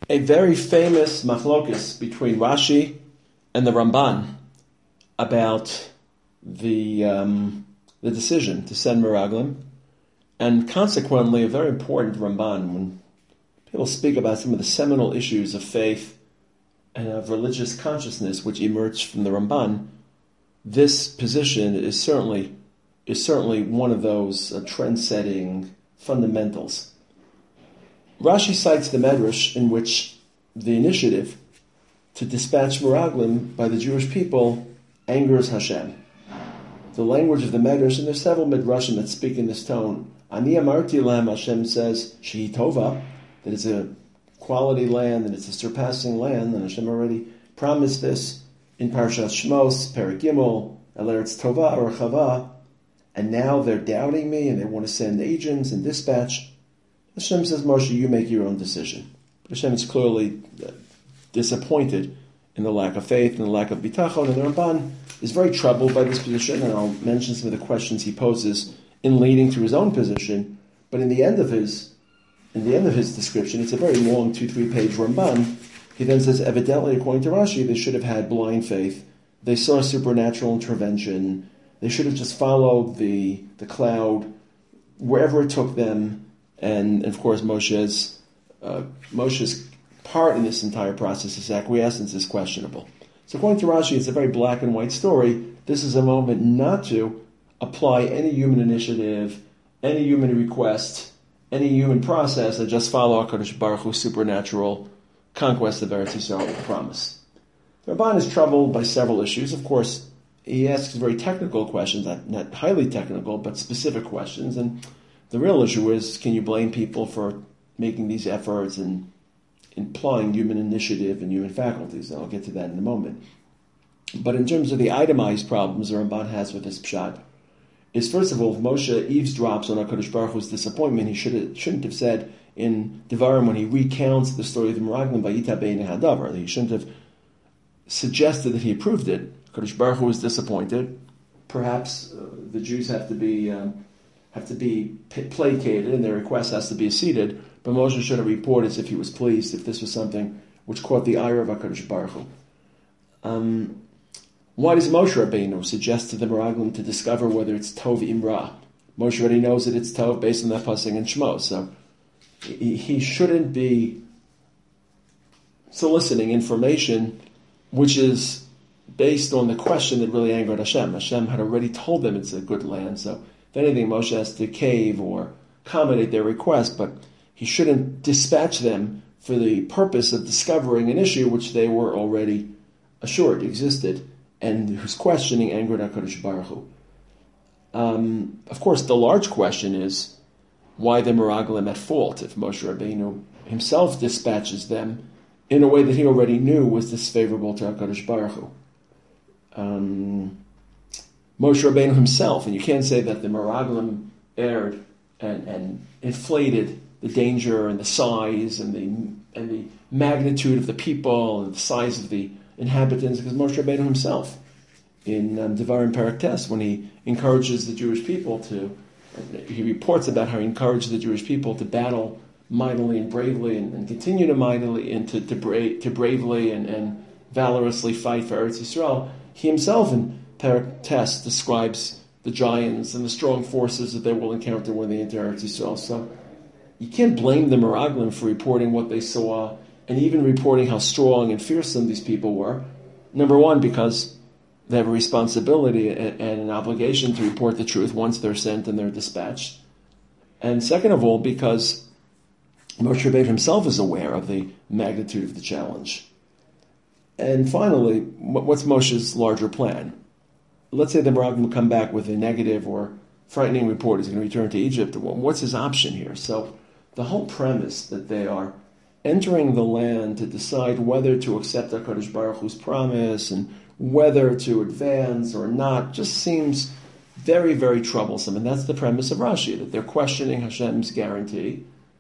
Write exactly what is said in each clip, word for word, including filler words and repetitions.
a very famous machlokes between Rashi and the Ramban about the um, the decision to send Meraglim, and consequently a very important Ramban. When people speak about some of the seminal issues of faith and of religious consciousness which emerged from the Ramban, this position is certainly is certainly one of those uh, trend-setting fundamentals. Rashi cites the Medrash in which the initiative to dispatch Meraglim by the Jewish people angers Hashem. The language of the Medrash, and there's several Midrashim that speak in this tone. Ani amarti lahem, Hashem says, shehi tova, that it's a quality land and it's a surpassing land, and Hashem already promised this in Parashat Shmos, Perek Gimel, El Eretz Tova or Chava, and now they're doubting me and they want to send agents and dispatch. Hashem says, Moshe, you make your own decision. But Hashem is clearly disappointed in the lack of faith and the lack of bitachon, and the Ramban is very troubled by this position, and I'll mention some of the questions he poses in leading to his own position. But in the end of his in the end of his description, it's a very long two, three page Ramban. He then says, evidently, according to Rashi, they should have had blind faith. They saw supernatural intervention. They should have just followed the the cloud wherever it took them. And, of course, Moshe's uh, Moshe's part in this entire process, his acquiescence, is questionable. So according to Rashi, it's a very black and white story. This is a moment not to apply any human initiative, any human request, any human process, and just follow HaKadosh Baruch Hu's supernatural conquest of Eretz Yisrael with promise. The Ramban is troubled by several issues. Of course, he asks very technical questions, not, not highly technical, but specific questions. And the real issue is, can you blame people for making these efforts and implying human initiative and human faculties? And I'll get to that in a moment. But in terms of the itemized problems the Ramban has with this pshat, is first of all, if Moshe eavesdrops on HaKadosh Baruch Hu's disappointment, he should have, shouldn't have said in Devarim, when he recounts the story of the Meraglim by Yita Bein Hadavar, that he shouldn't have suggested that he approved it. HaKadosh Baruch Hu was disappointed. Perhaps uh, the Jews have to be um, have to be placated and their request has to be acceded, but Moshe should have reported as if he was pleased if this was something which caught the ire of HaKadosh Baruch Hu. Um, why does Moshe Rabbeinu suggest to the Meraglim to discover whether it's Tov Imra? Moshe already knows that it's Tov based on that pasuk in Shmos, so he, he shouldn't be soliciting information which is based on the question that really angered Hashem. Hashem had already told them it's a good land, so if anything, Moshe has to cave or accommodate their request, but he shouldn't dispatch them for the purpose of discovering an issue which they were already assured existed, and whose questioning angered HaKadosh Baruch Hu. Um, of course, the large question is, why the Meraglim at fault if Moshe Rabbeinu himself dispatches them in a way that he already knew was disfavorable to HaKadosh Baruch Hu? Um, Moshe Rabbeinu himself, and you can't say that the Meraglim erred and, and inflated the danger and the size and the and the magnitude of the people and the size of the inhabitants, because Moshe Rabbeinu himself, in um, Devarim Perek Tes, when he encourages the Jewish people to, he reports about how he encouraged the Jewish people to battle mightily and bravely and, and continue to mightily and to, to, bra- to bravely and, and valorously fight for Eretz Yisrael. He himself in Perek Tes describes the giants and the strong forces that they will encounter when they enter Eretz Yisrael. So you can't blame the Meraglim for reporting what they saw and even reporting how strong and fearsome these people were. Number one, because they have a responsibility and, and an obligation to report the truth once they're sent and they're dispatched. And second of all, because Moshe Rabbeinu himself is aware of the magnitude of the challenge. And finally, what's Moshe's larger plan? Let's say the Meraglim will come back with a negative or frightening report. He's going to return to Egypt. What's his option here? So the whole premise that they are entering the land to decide whether to accept HaKadosh Baruch Hu's promise and whether to advance or not just seems very, very troublesome. And that's the premise of Rashi, that they're questioning Hashem's guarantee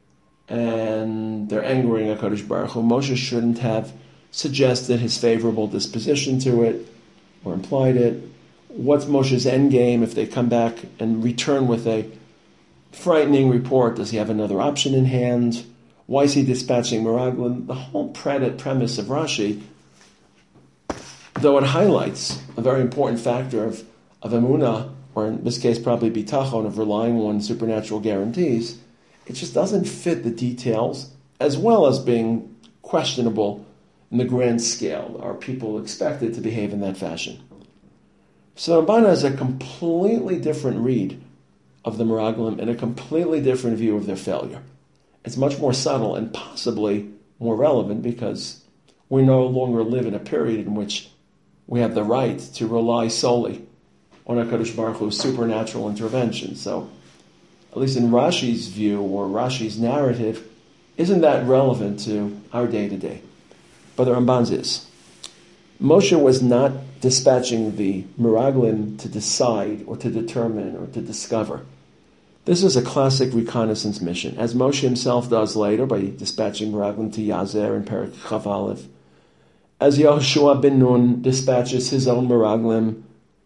and they're angering HaKadosh Baruch Hu. Moshe shouldn't have suggested his favorable disposition to it or implied it. What's Moshe's endgame if they come back and return with a frightening report? Does he have another option in hand? Why is he dispatching Meraglim? The whole premise of Rashi, though it highlights a very important factor of, of emunah, or in this case probably bitachon, of relying on supernatural guarantees, it just doesn't fit the details, as well as being questionable in the grand scale. Are people expected to behave in that fashion? So Ramban has a completely different read of the Meraglim and a completely different view of their failure. It's much more subtle and possibly more relevant because we no longer live in a period in which we have the right to rely solely on HaKadosh Baruch Hu's supernatural intervention. So, at least in Rashi's view or Rashi's narrative, isn't that relevant to our day-to-day? But the Ramban's is. Moshe was not dispatching the Meraglim to decide or to determine or to discover. This is a classic reconnaissance mission, as Moshe himself does later by dispatching Meraglim to Yazer in Perek Chav Aleph, as Yehoshua ben Nun dispatches his own Meraglim.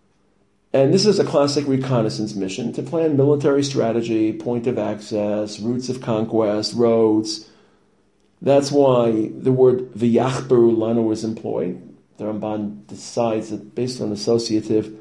And this is a classic reconnaissance mission to plan military strategy, point of access, routes of conquest, roads. That's why the word v'yachberu lanu is employed. The Ramban decides that based on associative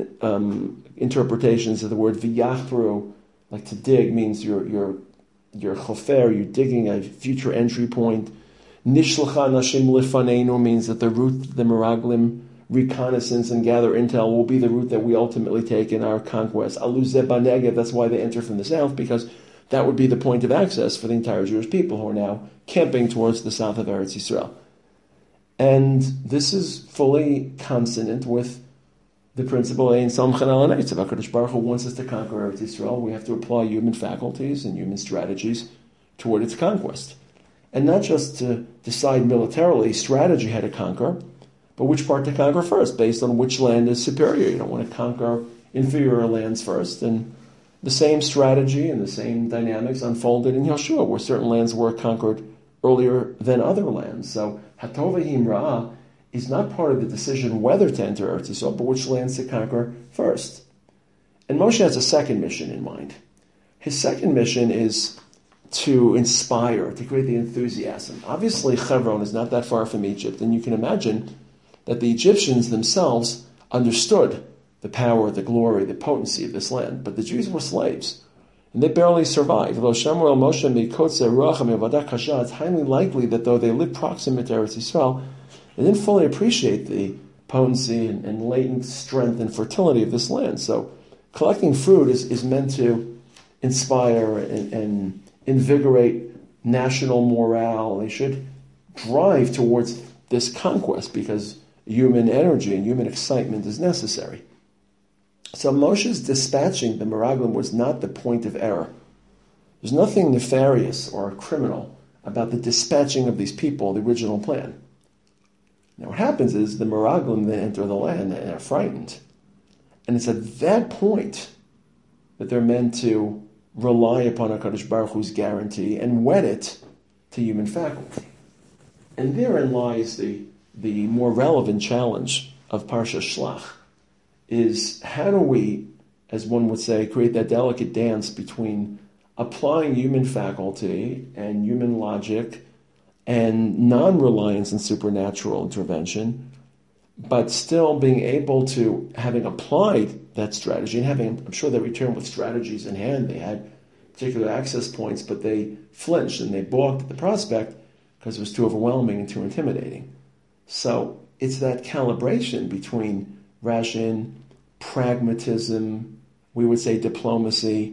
um, interpretations of the word v'yachberu, like to dig means you're you're you're chofer, you're digging a future entry point. Nishlacha nashim lifaneinu means that the route, the Meraglim reconnaissance and gather intel will be the route that we ultimately take in our conquest. Aluzeh banegev, that's why they enter from the south, because that would be the point of access for the entire Jewish people who are now camping towards the south of Eretz Yisrael. And this is fully consonant with the principle Ein Samchan Al Neitzav. HaKadosh Baruch Hu wants us to conquer Eretz Yisrael. We have to apply human faculties and human strategies toward its conquest. And not just to decide militarily strategy how to conquer, but which part to conquer first, based on which land is superior. You don't want to conquer inferior lands first. And the same strategy and the same dynamics unfolded in Yeshua, where certain lands were conquered earlier than other lands. So Hatov V'Him Ra'ah is not part of the decision whether to enter Eretz Yisrael, but which lands to conquer first. And Moshe has a second mission in mind. His second mission is to inspire, to create the enthusiasm. Obviously, Hebron is not that far from Egypt, and you can imagine that the Egyptians themselves understood the power, the glory, the potency of this land, but the Jews were slaves, and they barely survived. It's highly likely that though they lived proximate to Eretz Yisrael, they didn't fully appreciate the potency and, and latent strength and fertility of this land. So collecting fruit is, is meant to inspire and, and invigorate national morale. They should drive towards this conquest because human energy and human excitement is necessary. So Moshe's dispatching the Meraglim was not the point of error. There's nothing nefarious or criminal about the dispatching of these people, the original plan. Now what happens is the Meraglim then enter the land and are frightened. And it's at that point that they're meant to rely upon HaKadosh Baruch Hu's guarantee and wed it to human faculty. And therein lies the, the more relevant challenge of Parsha Shlach, is how do we, as one would say, create that delicate dance between applying human faculty and human logic and non-reliance on supernatural intervention, but still being able to, having applied that strategy, and having, I'm sure they returned with strategies in hand, they had particular access points, but they flinched and they balked at the prospect because it was too overwhelming and too intimidating. So it's that calibration between ration, pragmatism, we would say diplomacy,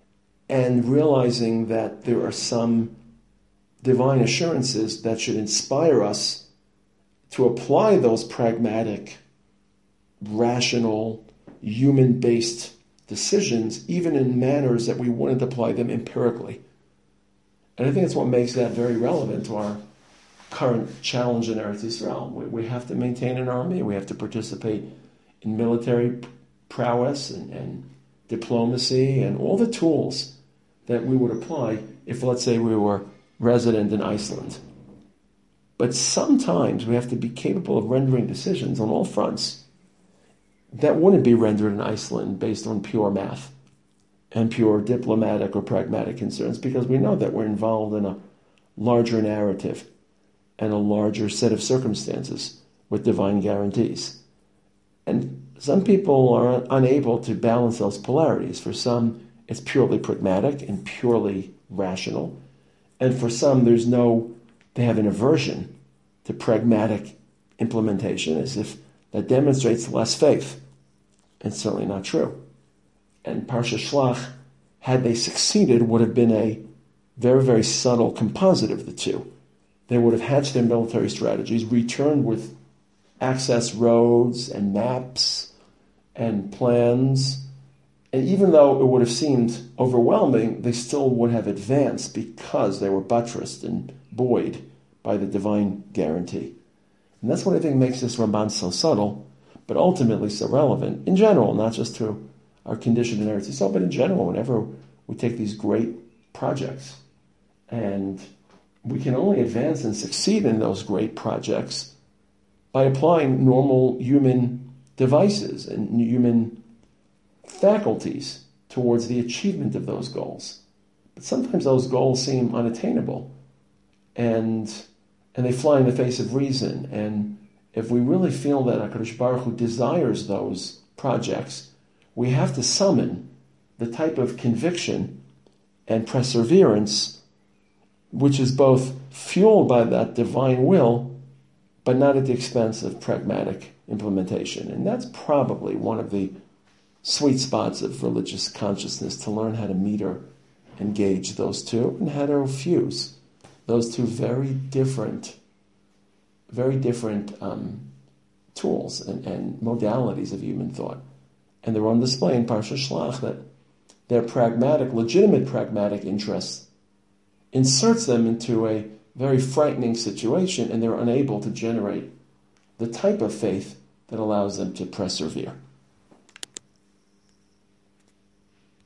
and realizing that there are some divine assurances that should inspire us to apply those pragmatic, rational, human-based decisions, even in manners that we wouldn't apply them empirically. And I think that's what makes that very relevant to our current challenge in Eretz Yisrael. We, we have to maintain an army, we have to participate in military prowess and, and diplomacy and all the tools that we would apply if, let's say, we were resident in Iceland. But sometimes we have to be capable of rendering decisions on all fronts that wouldn't be rendered in Iceland based on pure math and pure diplomatic or pragmatic concerns, because we know that we're involved in a, larger narrative and a larger set of circumstances with divine guarantees. And some people are unable to balance those polarities. For some, it's purely pragmatic and purely rational. And for some, there's no, they have an aversion to pragmatic implementation, as if that demonstrates less faith. It's certainly not true. And Parsha Shlach, had they succeeded, would have been a very, very subtle composite of the two. They would have hatched their military strategies, returned with access roads and maps and plans. And even though it would have seemed overwhelming, they still would have advanced because they were buttressed and buoyed by the divine guarantee. And that's what I think makes this Ramban so subtle, but ultimately so relevant in general, not just to our condition in Eretz Yisrael, but in general, whenever we take these great projects. And we can only advance and succeed in those great projects by applying normal human devices and human faculties towards the achievement of those goals. But sometimes those goals seem unattainable, and and they fly in the face of reason. And if we really feel that HaKadosh Baruch Hu desires those projects, we have to summon the type of conviction and perseverance which is both fueled by that divine will, but not at the expense of pragmatic implementation. And that's probably one of the sweet spots of religious consciousness, to learn how to meter and gauge those two, and how to fuse those two very different, very different um, tools and, and modalities of human thought. And they're on display in Parsha Shlach, that their pragmatic, legitimate pragmatic interest inserts them into a very frightening situation, and they're unable to generate the type of faith that allows them to persevere.